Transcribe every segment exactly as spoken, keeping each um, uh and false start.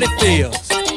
feels.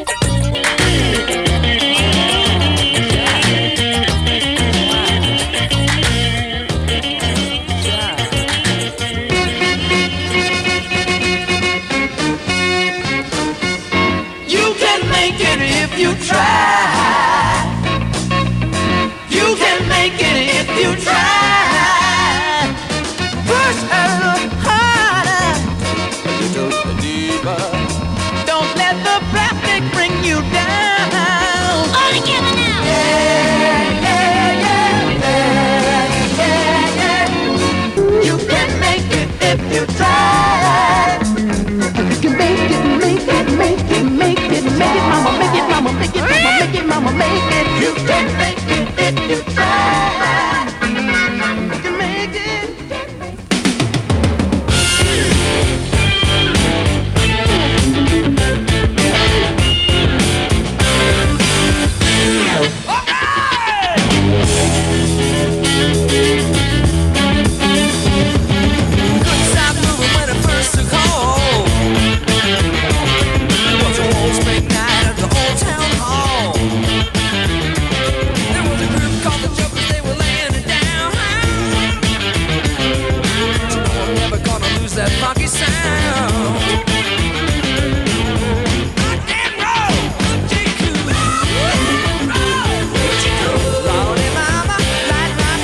You can make it if you try. You can make it if you try. Push a little harder, a little deeper. Don't let the plastic bring you down. All together now. Yeah, yeah, yeah, yeah, yeah, yeah. You can make it if you try. You can make it, make it, make it, make it, make it, mama, make it, mama, make it, mama, make it, mama, make it. You can make it if you try. You can make it. Couldn't stop moving when it first took hold. It was a whole spring night at the old town hall. There was a group called the Jokers, they were laying it down. You know I'm never gonna lose that funky sound. Rock and roll, hoochie coo. Roll, hoochie coo. Lordy mama, light my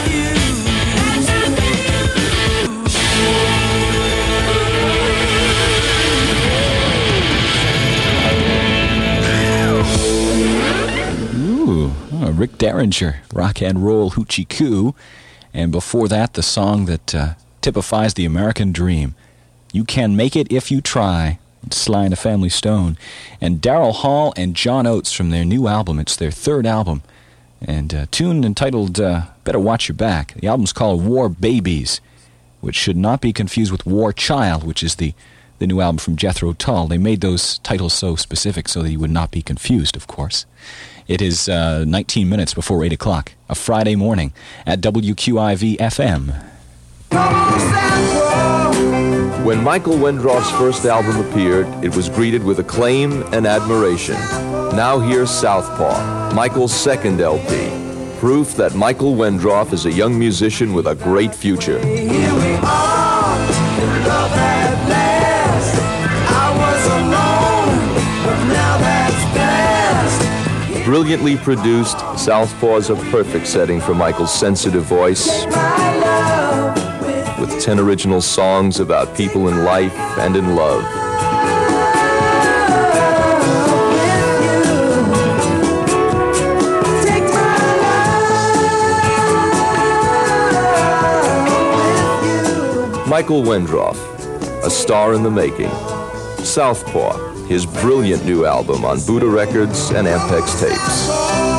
Ooh, oh, Rick Derringer, Rock and Roll Hoochie Coo. And before that, the song that uh, typifies the American dream, You Can Make It If You Try, Sly and the Family Stone. And Daryl Hall and John Oates from their new album. It's their third album. And a tune entitled uh, Better Watch Your Back. The album's called War Babies, which should not be confused with War Child, which is the, the new album from Jethro Tull. They made those titles so specific so that you would not be confused, of course. It is uh, nineteen minutes before eight o'clock, a Friday morning at W Q I V F M. When Michael Wendroff's first album appeared, it was greeted with acclaim and admiration. Now here's Southpaw, Michael's second L P, proof that Michael Wendroff is a young musician with a great future. Here we are, in love at last. I was alone, but now that's past. Brilliantly produced, Southpaw is a perfect setting for Michael's sensitive voice, with ten original songs about people in life and in love. Michael Wendroff, a star in the making. Southpaw, his brilliant new album on Buddha Records and Ampex tapes.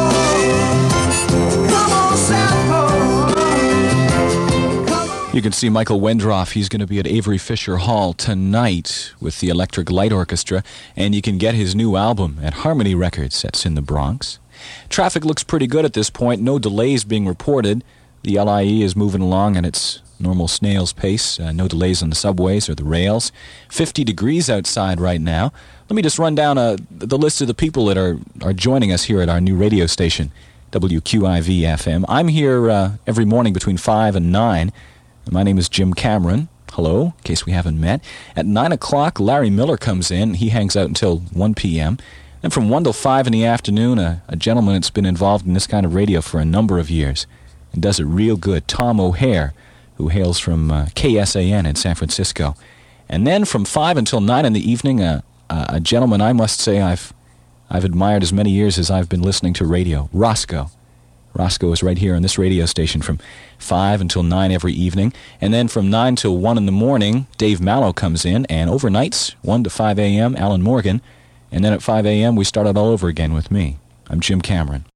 You can see Michael Wendroff. He's going to be at Avery Fisher Hall tonight with the Electric Light Orchestra, and you can get his new album at Harmony Records. That's in the Bronx. Traffic looks pretty good at this point. No delays being reported. The L I E is moving along at its normal snail's pace. Uh, no delays on the subways or the rails. fifty degrees outside right now. Let me just run down uh, the list of the people that are, are joining us here at our new radio station, W Q I V F M. I'm here uh, every morning between five and nine. My name is Jim Cameron. Hello, in case we haven't met. At nine o'clock, Larry Miller comes in. He hangs out until one p.m. And from one till five in the afternoon, a, a gentleman that's been involved in this kind of radio for a number of years and does it real good, Tom O'Hare, who hails from uh, K S A N in San Francisco. And then from five until nine in the evening, uh, uh, a gentleman I must say I've I've admired as many years as I've been listening to radio, Roscoe. Roscoe is right here on this radio station from five until nine every evening. And then from nine till one in the morning, Dave Mallow comes in. And overnights, one to five a.m., Alan Morgan. And then at five a.m., we start it all over again with me. I'm Jim Cameron.